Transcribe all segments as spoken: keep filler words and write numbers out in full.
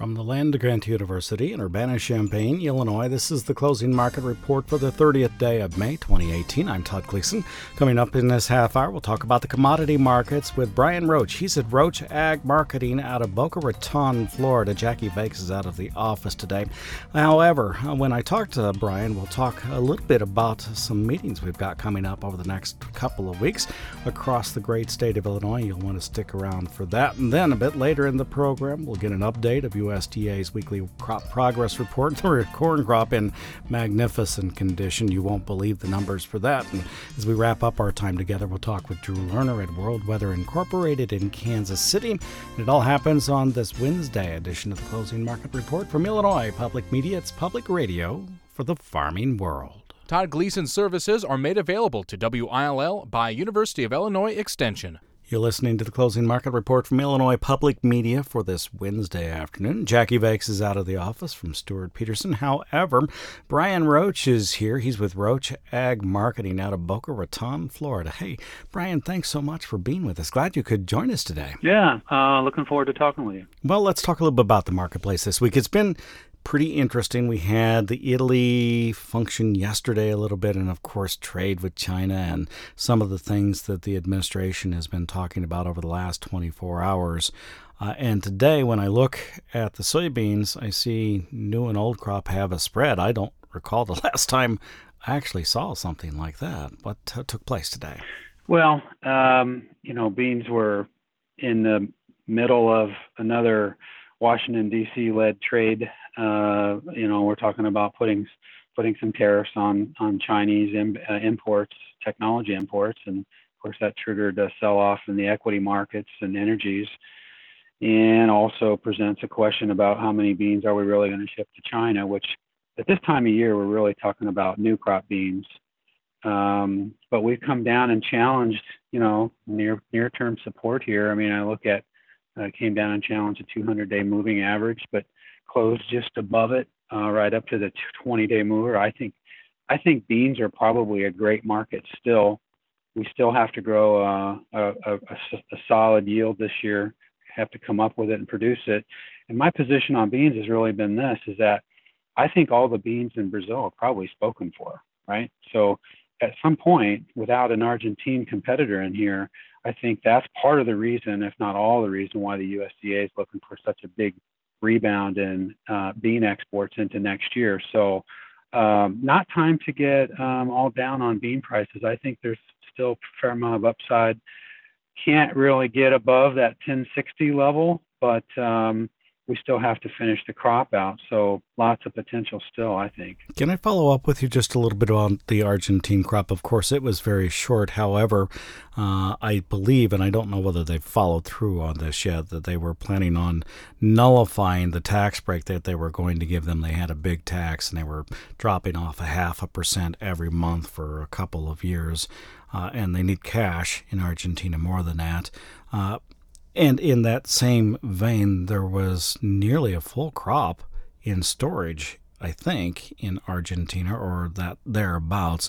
From the land grant University in Urbana-Champaign, Illinois, this is the closing market report for the thirtieth day of May twenty eighteen. I'm Todd Gleason. Coming up in this half hour, we'll talk about the commodity markets with Brian Roach. He's at Roach Ag Marketing out of Boca Raton, Florida. Jackie Vakes is out of the office today. However, when I talk to Brian, we'll talk a little bit about some meetings we've got coming up over the next couple of weeks across the great state of Illinois. You'll want to stick around for that. And then a bit later in the program, we'll get an update of U S D A's weekly crop progress report. The corn crop in magnificent condition. You won't believe the numbers for that. And as we wrap up our time together, we'll talk with Drew Lerner at World Weather Incorporated in Kansas City. And it all happens on this Wednesday edition of the Closing Market Report from Illinois Public Media. It's public radio for the farming world. Todd Gleason services are made available to W I L L by University of Illinois Extension. You're listening to the Closing Market Report from Illinois Public Media for this Wednesday afternoon. Jackie Vakes is out of the office from Stuart Peterson. However, Brian Roach is here. He's with Roach Ag Marketing out of Boca Raton, Florida. Hey, Brian, thanks so much for being with us. Glad you could join us today. Yeah, uh, looking forward to talking with you. Well, let's talk a little bit about the marketplace this week. It's been pretty interesting. We had the Italy function yesterday a little bit, and of course trade with China and some of the things that the administration has been talking about over the last twenty-four hours. Uh, and today, when I look at the soybeans, I see new and old crop have a spread. I don't recall the last time I actually saw something like that. What uh, took place today? Well, um, you know, beans were in the middle of another Washington, D C-led trade. Uh, you know, we're talking about putting putting some tariffs on on Chinese im, uh, imports, technology imports, and of course that triggered a sell-off in the equity markets and energies, and also presents a question about how many beans are we really going to ship to China, which at this time of year we're really talking about new crop beans. Um, but we've come down and challenged, you know, near near-term support here. I mean, I look at Uh, came down and challenged a two hundred day moving average, but closed just above it, uh, right up to the twenty day mover. I think, I think beans are probably a great market still. We still have to grow uh, a, a, a solid yield this year, have to come up with it and produce it. And my position on beans has really been this, is that I think all the beans in Brazil are probably spoken for, right? So at some point, without an Argentine competitor in here, I think that's part of the reason, if not all the reason, why the U S D A is looking for such a big rebound in uh, bean exports into next year. So um, not time to get um, all down on bean prices. I think there's still a fair amount of upside. Can't really get above that ten sixty level, but um, we still have to finish the crop out. So lots of potential still, I think. Can I follow up with you just a little bit on the Argentine crop? Of course, it was very short. However, uh, I believe, and I don't know whether they've followed through on this yet, that they were planning on nullifying the tax break that they were going to give them. They had a big tax, and they were dropping off a half a percent every month for a couple of years. Uh, and they need cash in Argentina more than that. Uh, And in that same vein, there was nearly a full crop in storage, I think, in Argentina or that thereabouts.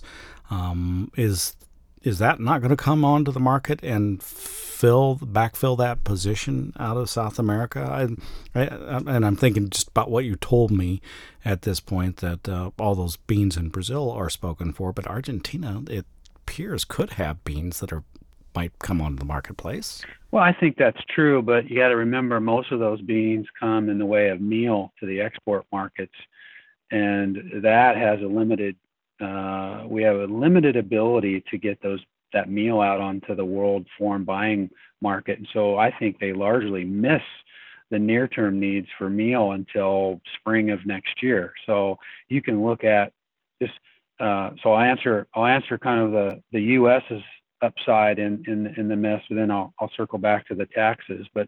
Um, is is that not going to come onto the market and fill backfill that position out of South America? I, I, and I'm thinking just about what you told me at this point, that uh, all those beans in Brazil are spoken for, but Argentina, it appears, could have beans that are might come onto the marketplace. Well, I think that's true, but you got to remember most of those beans come in the way of meal to the export markets, and that has a limited. Uh, we have a limited ability to get those that meal out onto the world foreign buying market, and so I think they largely miss the near-term needs for meal until spring of next year. So you can look at just. Uh, so I answer. I'll answer kind of the the U.S.'s upside in, in, in the mess, but then I'll, I'll circle back to the taxes. But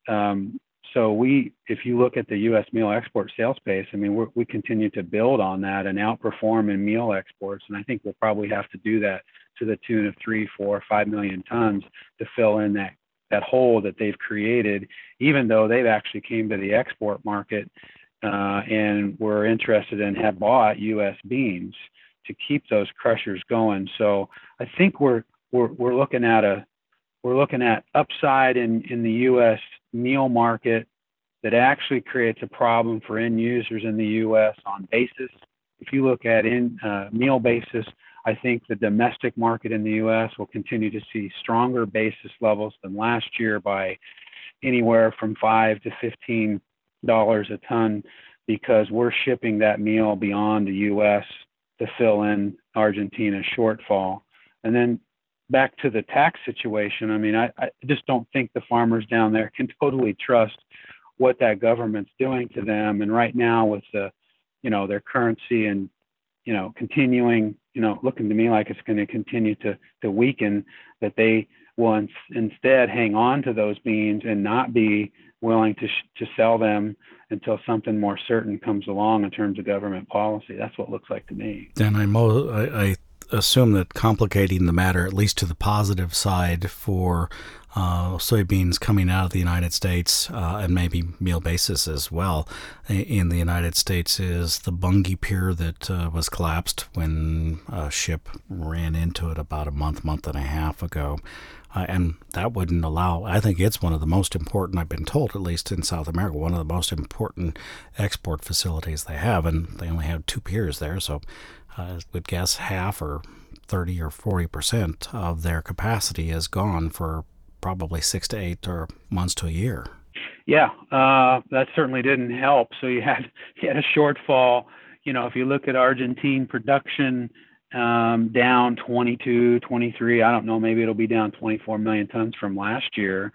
um, so we, if you look at the U S meal export sales pace, I mean, we're, we continue to build on that and outperform in meal exports. And I think we'll probably have to do that to the tune of three, four, five million tons to fill in that, that hole that they've created, even though they've actually came to the export market uh, and were interested and have bought U S beans to keep those crushers going. So I think we're, We're we're looking at a we're looking at upside in, in the U S meal market that actually creates a problem for end users in the U S on basis. If you look at in uh, meal basis, I think the domestic market in the U S will continue to see stronger basis levels than last year by anywhere from five to fifteen dollars a ton, because we're shipping that meal beyond the U S to fill in Argentina's shortfall. And then back to the tax situation, I mean, I, I just don't think the farmers down there can totally trust what that government's doing to them. And right now with the, you know, their currency and, you know, continuing, you know, looking to me like it's going to continue to, to weaken, that they will in, instead hang on to those beans and not be willing to sh- to sell them until something more certain comes along in terms of government policy. That's what it looks like to me. Dan, I, mo- I, I assume that complicating the matter, at least to the positive side for uh, soybeans coming out of the United States uh, and maybe meal basis as well in the United States, is the Bunge pier that uh, was collapsed when a ship ran into it about a month, month and a half ago. Uh, and that wouldn't allow, I think it's one of the most important, I've been told, at least in South America, one of the most important export facilities they have. And they only have two piers there. So I would guess half or thirty or forty percent of their capacity is gone for probably six to eight or months to a year. Yeah, uh, that certainly didn't help. So you had, you had a shortfall. You know, if you look at Argentine production, um, down twenty-two, twenty-three, I don't know, maybe it'll be down twenty-four million tons from last year.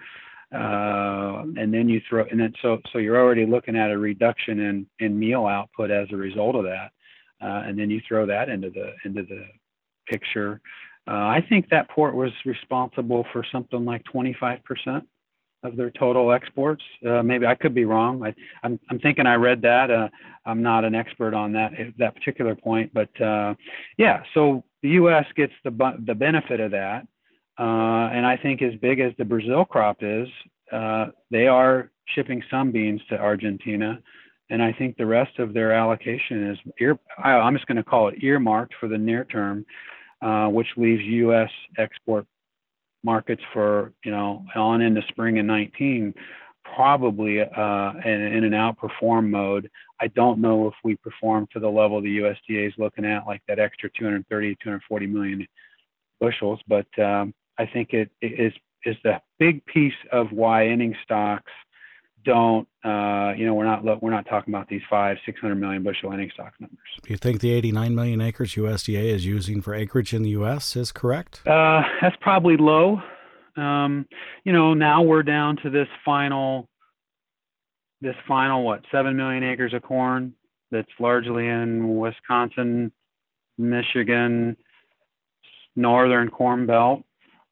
Uh, and then you throw, and then so, so you're already looking at a reduction in, in meal output as a result of that. Uh, and then you throw that into the, into the picture. Uh, I think that port was responsible for something like twenty-five percent of their total exports. Uh, maybe I could be wrong. I, I'm, I'm thinking I read that. Uh, I'm not an expert on that that particular point, but uh, yeah. So the U S gets the the benefit of that, uh, and I think as big as the Brazil crop is, uh, they are shipping some beans to Argentina, and I think the rest of their allocation is ear. I, I'm just going to call it earmarked for the near term, uh, which leaves U S export markets for, you know, on into spring in nineteen, probably uh, in, in an outperform mode. I don't know if we perform to the level the U S D A is looking at, like that extra two hundred thirty, two hundred forty million bushels, but um, I think it, it is is the big piece of why ending stocks don't, uh, you know, we're not we're not talking about these five, six hundred million bushel ending stock numbers. Do you think the eighty-nine million acres U S D A is using for acreage in the U S is correct? Uh, that's probably low. Um, you know, now we're down to this final, this final what, seven million acres of corn that's largely in Wisconsin, Michigan, northern Corn Belt.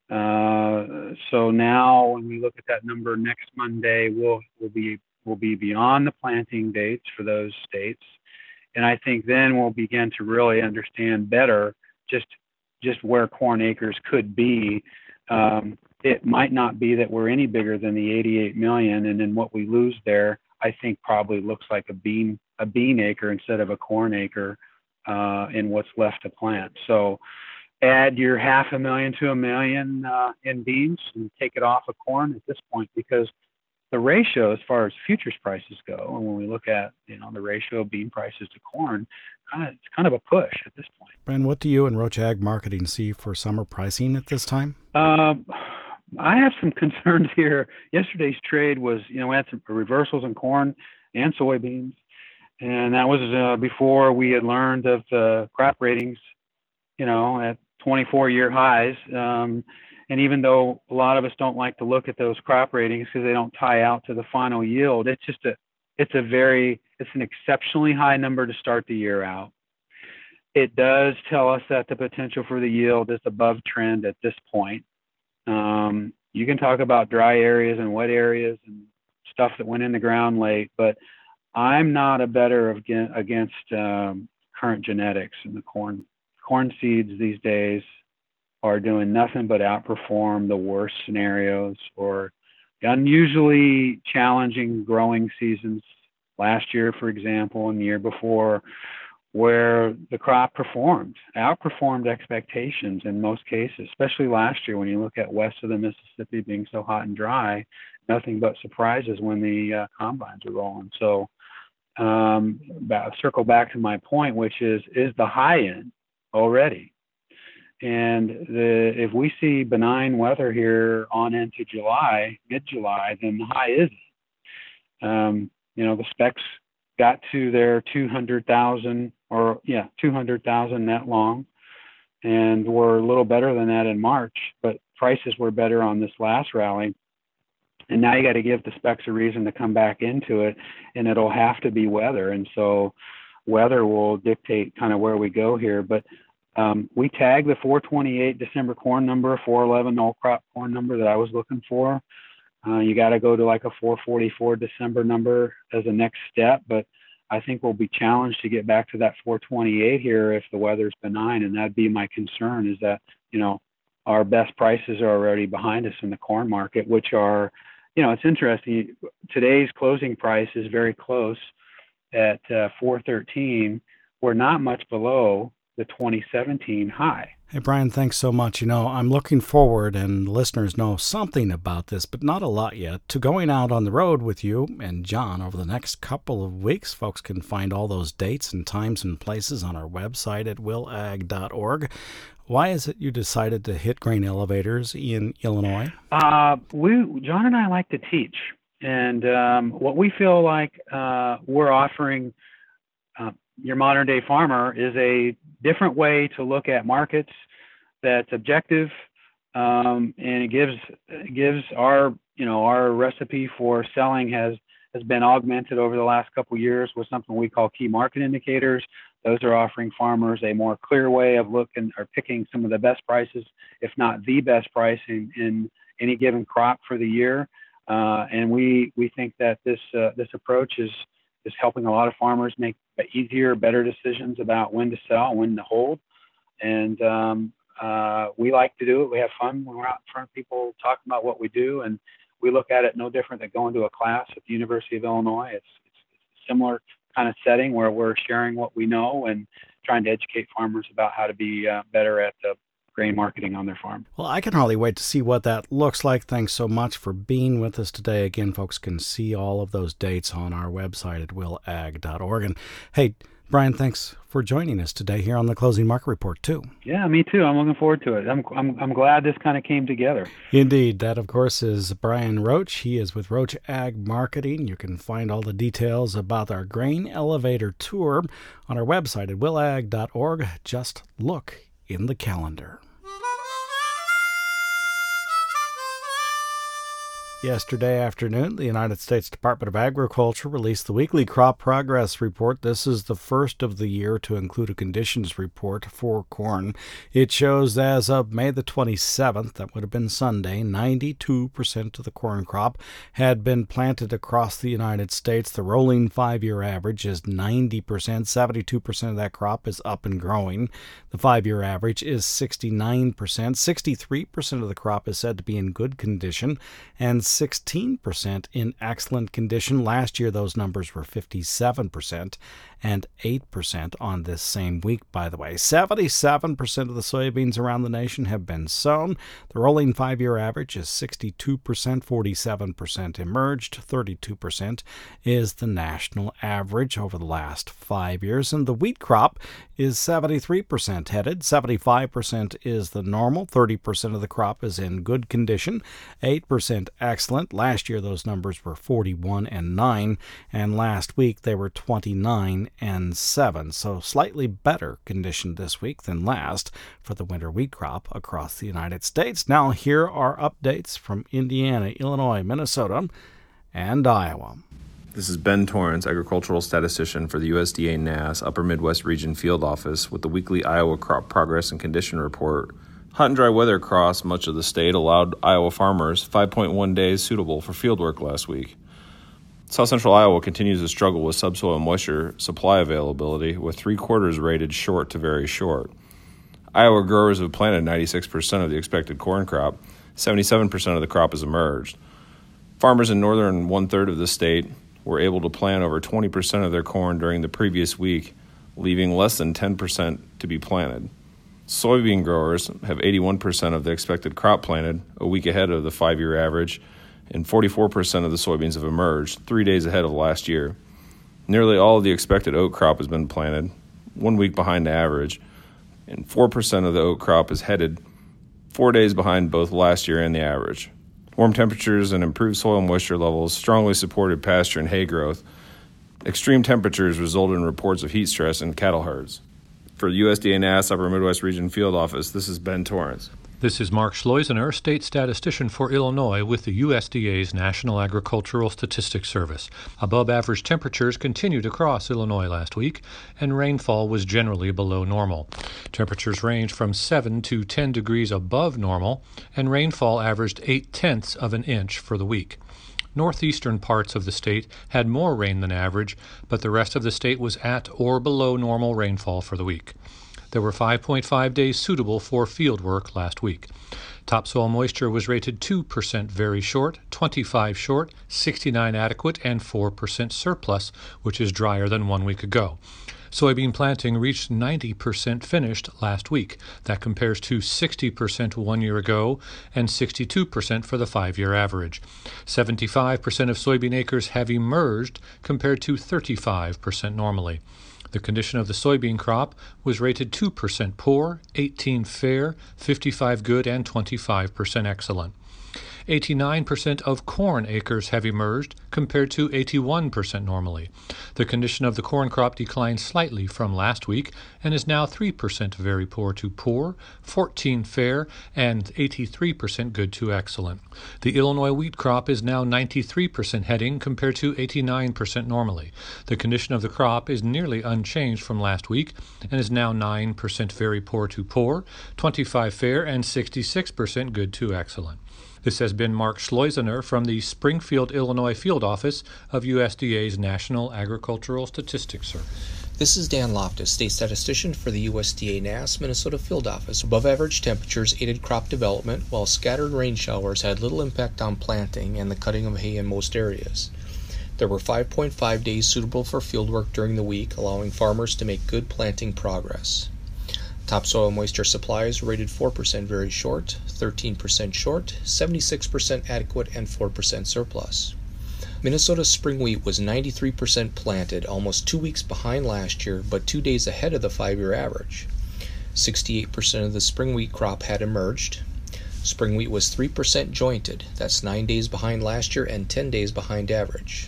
Uh, so now when we look at that number next Monday, we'll, we'll be, we'll be beyond the planting dates for those states. And I think then we'll begin to really understand better just, just where corn acres could be. Um, it might not be that we're any bigger than the eighty-eight million. And then what we lose there, I think probably looks like a bean, a bean acre instead of a corn acre, uh, in what's left to plant. So, add your half a million to a million uh, in beans and take it off of corn at this point, because the ratio as far as futures prices go, and when we look at, you know, the ratio of bean prices to corn, kind of, it's kind of a push at this point. Brent, what do you and Roche Ag Marketing see for summer pricing at this time? Um, I have some concerns here. Yesterday's trade was, you know, we had some reversals in corn and soybeans, and that was uh, before we had learned of the crop ratings, you know, at twenty-four year highs. Um, and even though a lot of us don't like to look at those crop ratings because they don't tie out to the final yield, it's just a, it's a very, it's an exceptionally high number to start the year out. It does tell us that the potential for the yield is above trend at this point. Um, you can talk about dry areas and wet areas and stuff that went in the ground late, but I'm not a better against um, current genetics in the corn. Corn seeds these days are doing nothing but outperform the worst scenarios or unusually challenging growing seasons last year, for example, and the year before, where the crop performed, outperformed expectations in most cases, especially last year when you look at west of the Mississippi being so hot and dry. nothing but surprises when the uh, combines are rolling. So um, back, circle back to my point, which is, is the high end already. And the, if we see benign weather here on into July, mid-July, then the high is. Um, you know, the specs got to their two hundred thousand or, yeah, two hundred thousand net long, and were a little better than that in March, but prices were better on this last rally. And now you got to give the specs a reason to come back into it, and it'll have to be weather. And so weather will dictate kind of where we go here. But um, we tagged the four twenty-eight December corn number, four eleven old crop corn number that I was looking for. Uh, you got to go to like a four forty-four December number as a next step, but I think we'll be challenged to get back to that four twenty-eight here if the weather's benign, and that'd be my concern, is that, you know, our best prices are already behind us in the corn market, which are, you know, it's interesting. Today's closing price is very close at uh, four thirteen. We're not much below the twenty seventeen high. Hey, Brian, thanks so much. You know, I'm looking forward, and listeners know something about this, but not a lot yet, to going out on the road with you and John over the next couple of weeks. Folks can find all those dates and times and places on our website at will ag dot org. Why is it you decided to hit grain elevators in Illinois? Uh, we, John and I like to teach, and um, what we feel like uh, we're offering uh, your modern day farmer is a different way to look at markets that's objective, um, and it gives it gives our you know our recipe for selling has has been augmented over the last couple of years with something we call key market indicators. Those are offering farmers a more clear way of looking or picking some of the best prices, if not the best price in, in any given crop for the year. Uh, and we we think that this uh, this approach is is helping a lot of farmers make easier, better decisions about when to sell, when to hold. And um, uh, we like to do it. We have fun when we're out in front of people talking about what we do. And we look at it no different than going to a class at the University of Illinois. It's, it's, it's a similar kind of setting where we're sharing what we know and trying to educate farmers about how to be uh, better at uh, grain marketing on their farm. Well, I can hardly wait to see what that looks like. Thanks so much for being with us today. Again, folks can see all of those dates on our website at will ag dot org. And hey, Brian, thanks for joining us today here on the Closing Market Report, too. Yeah, me too. I'm looking forward to it. I'm I'm, I'm glad this kind of came together. Indeed. That, of course, is Brian Roach. He is with Roach Ag Marketing. You can find all the details about our grain elevator tour on our website at will ag dot org. Just look in the calendar. Yesterday afternoon, the United States Department of Agriculture released the weekly crop progress report. This is the first of the year to include a conditions report for corn. It shows as of May the twenty-seventh, that would have been Sunday, ninety-two percent of the corn crop had been planted across the United States. The rolling five-year average is ninety percent. seventy-two percent of that crop is up and growing. The five-year average is sixty-nine percent. sixty-three percent of the crop is said to be in good condition, and sixteen percent in excellent condition. Last year, those numbers were fifty-seven percent and eight percent on this same week, by the way. seventy-seven percent of the soybeans around the nation have been sown. The rolling five-year average is sixty-two percent, forty-seven percent emerged, thirty-two percent is the national average over the last five years. And the wheat crop is seventy-three percent headed, seventy-five percent is the normal, thirty percent of the crop is in good condition, eight percent excellent. Excellent. Last year, those numbers were forty-one and nine, and last week they were twenty-nine and seven. So slightly better condition this week than last for the winter wheat crop across the United States. Now, here are updates from Indiana, Illinois, Minnesota, and Iowa. This is Ben Torrance, agricultural statistician for the U S D A N A S Upper Midwest Region Field Office with the weekly Iowa Crop Progress and Condition Report. Hot and dry weather across much of the state allowed Iowa farmers five point one days suitable for fieldwork last week. South Central Iowa continues to struggle with subsoil moisture supply availability, with three quarters rated short to very short. Iowa growers have planted ninety-six percent of the expected corn crop. seventy-seven percent of the crop has emerged. Farmers in northern one-third of the state were able to plant over twenty percent of their corn during the previous week, leaving less than ten percent to be planted. Soybean growers have eighty-one percent of the expected crop planted, a week ahead of the five-year average, and forty-four percent of the soybeans have emerged, three days ahead of last year. Nearly all of the expected oat crop has been planted, one week behind the average, and four percent of the oat crop is headed, four days behind both last year and the average. Warm temperatures and improved soil moisture levels strongly supported pasture and hay growth. Extreme temperatures resulted in reports of heat stress in cattle herds. For the U S D A N A S Upper Midwest Region Field Office, this is Ben Torrance. This is Mark Schleusener, State Statistician for Illinois with the U S D A's National Agricultural Statistics Service. Above-average temperatures continued across Illinois last week, and rainfall was generally below normal. Temperatures ranged from seven to ten degrees above normal, and rainfall averaged eight-tenths of an inch for the week. Northeastern parts of the state had more rain than average, but the rest of the state was at or below normal rainfall for the week. There were five point five days suitable for field work last week. Topsoil moisture was rated two percent very short, twenty-five short, sixty-nine adequate, and four percent surplus, which is drier than one week ago. Soybean planting reached ninety percent finished last week. That compares to sixty percent one year ago and sixty-two percent for the five-year average. seventy-five percent of soybean acres have emerged compared to thirty-five percent normally. The condition of the soybean crop was rated two percent poor, eighteen fair, fifty-five good, and twenty-five percent excellent. eighty-nine percent of corn acres have emerged compared to eighty-one percent normally. The condition of the corn crop declined slightly from last week and is now three percent very poor to poor, fourteen fair, and eighty-three percent good to excellent. The Illinois wheat crop is now ninety-three percent heading compared to eighty-nine percent normally. The condition of the crop is nearly unchanged from last week and is now nine percent very poor to poor, twenty-five fair, and sixty-six percent good to excellent. This has been Mark Schleusener from the Springfield, Illinois Field Office of U S D A's National Agricultural Statistics Service. This is Dan Loftus, State Statistician for the U S D A N A S Minnesota Field Office. Above-average temperatures aided crop development, while scattered rain showers had little impact on planting and the cutting of hay in most areas. There were five point five days suitable for fieldwork during the week, allowing farmers to make good planting progress. Topsoil moisture supplies rated four percent very short, thirteen percent short, seventy-six percent adequate, and four percent surplus. Minnesota's spring wheat was ninety-three percent planted, almost two weeks behind last year, but two days ahead of the five-year average. sixty-eight percent of the spring wheat crop had emerged. Spring wheat was three percent jointed, that's nine days behind last year and ten days behind average.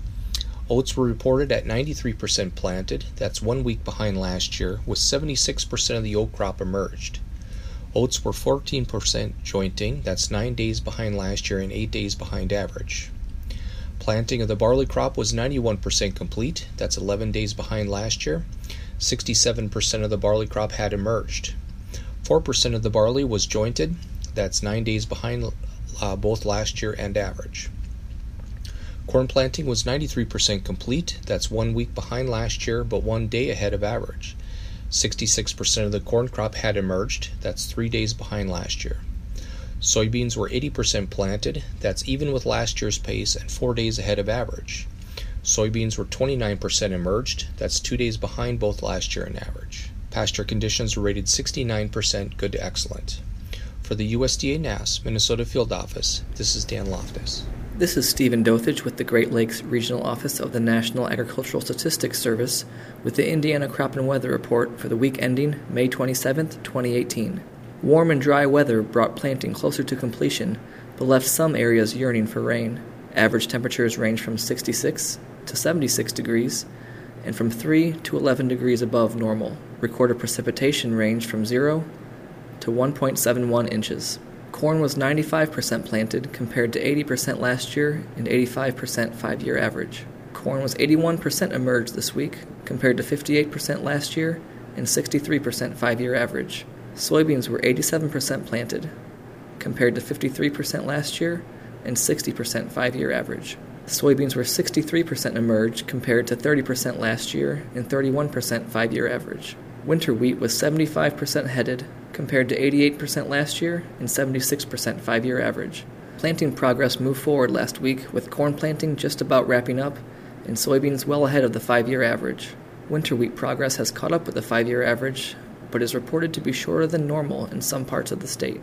Oats were reported at ninety-three percent planted, that's one week behind last year, with seventy-six percent of the oat crop emerged. Oats were fourteen percent jointing, that's nine days behind last year and eight days behind average. Planting of the barley crop was ninety-one percent complete, that's eleven days behind last year. sixty-seven percent of the barley crop had emerged. four percent of the barley was jointed, that's nine days behind uh, both last year and average. Corn planting was ninety-three percent complete, that's one week behind last year but one day ahead of average. sixty-six percent of the corn crop had emerged, that's three days behind last year. Soybeans were eighty percent planted, that's even with last year's pace and four days ahead of average. Soybeans were twenty-nine percent emerged, that's two days behind both last year and average. Pasture conditions were rated sixty-nine percent good to excellent. For the U S D A N A S Minnesota Field Office, this is Dan Loftus. This is Stephen Dothage with the Great Lakes Regional Office of the National Agricultural Statistics Service with the Indiana Crop and Weather Report for the week ending May twenty-seventh, twenty eighteen. Warm and dry weather brought planting closer to completion, but left some areas yearning for rain. Average temperatures range from sixty-six to seventy-six degrees and from three to eleven degrees above normal. Recorded precipitation ranged from zero to one point seven one inches. Corn was ninety-five percent planted compared to eighty percent last year and eighty-five percent five-year average. Corn was eighty-one percent emerged this week compared to fifty-eight percent last year and sixty-three percent five-year average. Soybeans were eighty-seven percent planted compared to fifty-three percent last year and sixty percent five-year average. Soybeans were sixty-three percent emerged compared to thirty percent last year and thirty-one percent five-year average. Winter wheat was seventy-five percent headed compared to eighty-eight percent last year and seventy-six percent five-year average. Planting progress moved forward last week with corn planting just about wrapping up and soybeans well ahead of the five-year average. Winter wheat progress has caught up with the five-year average, but is reported to be shorter than normal in some parts of the state.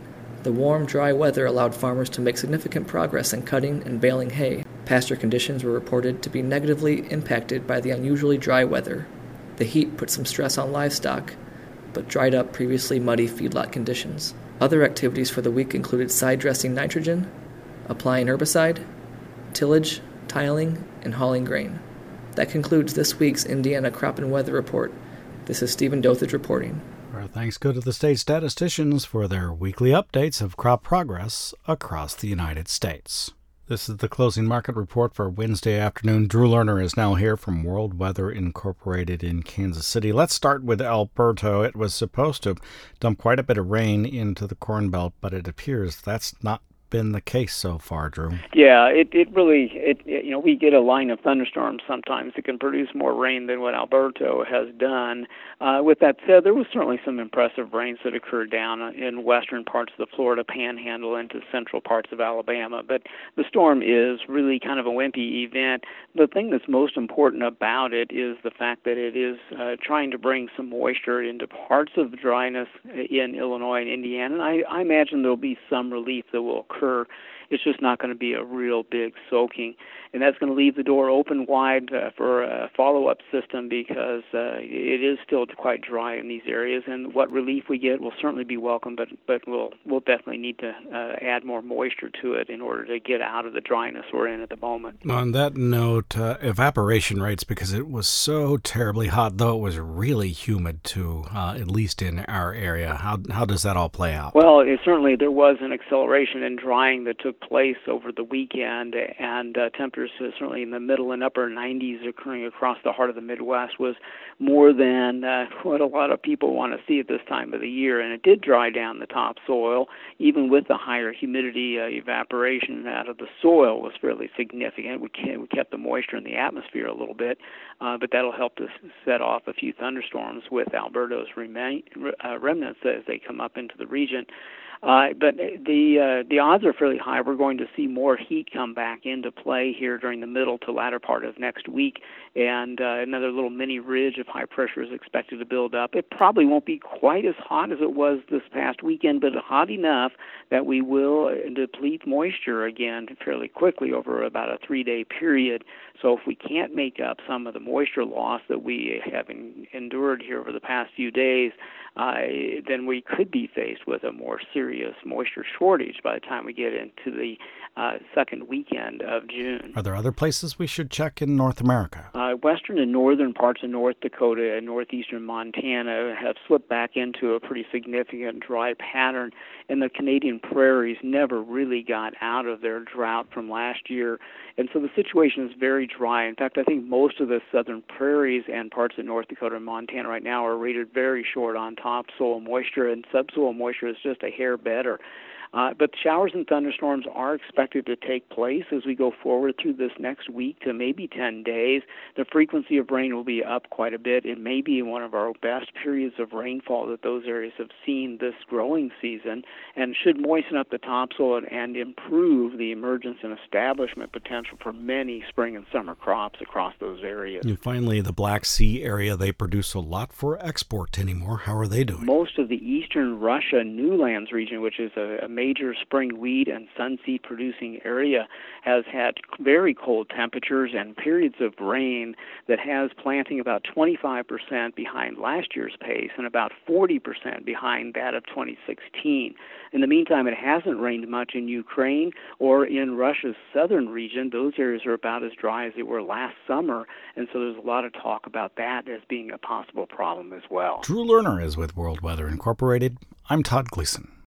The warm, dry weather allowed farmers to make significant progress in cutting and baling hay. Pasture conditions were reported to be negatively impacted by the unusually dry weather. The heat put some stress on livestock, but dried up previously muddy feedlot conditions. Other activities for the week included side dressing nitrogen, applying herbicide, tillage, tiling, and hauling grain. That concludes this week's Indiana Crop and Weather Report. This is Stephen Dothage reporting. Our thanks go to the state statisticians for their weekly updates of crop progress across the United States. This is the closing market report for Wednesday afternoon. Drew Lerner is now here from World Weather Incorporated in Kansas City. Let's start with Alberto. It was supposed to dump quite a bit of rain into the Corn Belt, but it appears that's not been the case so far, Drew. Yeah, it, it really, it, it you know, we get a line of thunderstorms sometimes that can produce more rain than what Alberto has done. Uh, with that said, there was certainly some impressive rains that occurred down in western parts of the Florida Panhandle into central parts of Alabama. But the storm is really kind of a wimpy event. The thing that's most important about it is the fact that it is uh, trying to bring some moisture into parts of the dryness in Illinois and Indiana. And I, I imagine there'll be some relief that will occur. It's just not going to be a real big soaking. And that's going to leave the door open wide uh, for a follow-up system because uh, it is still quite dry in these areas. And what relief we get will certainly be welcome, but but we'll, we'll definitely need to uh, add more moisture to it in order to get out of the dryness we're in at the moment. On that note, uh, evaporation rates, because it was so terribly hot, though it was really humid too, uh, at least in our area. How, how does that all play out? Well, it, certainly there was an acceleration in drying that took place over the weekend, and uh, temperatures uh, certainly in the middle and upper nineties occurring across the heart of the Midwest was more than uh, what a lot of people want to see at this time of the year. And it did dry down the topsoil, even with the higher humidity. Uh, evaporation out of the soil was fairly significant. We, can, we kept the moisture in the atmosphere a little bit, uh, but that'll help to set off a few thunderstorms with Alberto's remain, uh, remnants as they come up into the region. Uh, but the uh, the odds are fairly high. We're going to see more heat come back into play here during the middle to latter part of next week, and uh, another little mini ridge of high pressure is expected to build up. It probably won't be quite as hot as it was this past weekend, but hot enough that we will deplete moisture again fairly quickly over about a three-day period. So if we can't make up some of the moisture loss that we have in, endured here over the past few days, uh, then we could be faced with a more serious moisture shortage by the time we get into the uh, second weekend of June. Are there other places we should check in North America? Uh, western and northern parts of North Dakota and northeastern Montana have slipped back into a pretty significant dry pattern, and the Canadian prairies never really got out of their drought from last year. And so the situation is very dry. In fact, I think most of the southern prairies and parts of North Dakota and Montana right now are rated very short on topsoil moisture, and subsoil moisture is just a hair better. Uh, but showers and thunderstorms are expected to take place as we go forward through this next week to maybe ten days. The frequency of rain will be up quite a bit. It may be one of our best periods of rainfall that those areas have seen this growing season, and should moisten up the topsoil and, and improve the emergence and establishment potential for many spring and summer crops across those areas. And finally, the Black Sea area, they produce a lot for export anymore. How are they doing? Most of the eastern Russia Newlands region, which is a, a major spring wheat and sunseed producing area, has had very cold temperatures and periods of rain that has planting about twenty-five percent behind last year's pace and about forty percent behind that of twenty sixteen. In the meantime, it hasn't rained much in Ukraine or in Russia's southern region. Those areas are about as dry as they were last summer, and so there's a lot of talk about that as being a possible problem as well. Drew Lerner is with World Weather Incorporated. I'm Todd Gleason.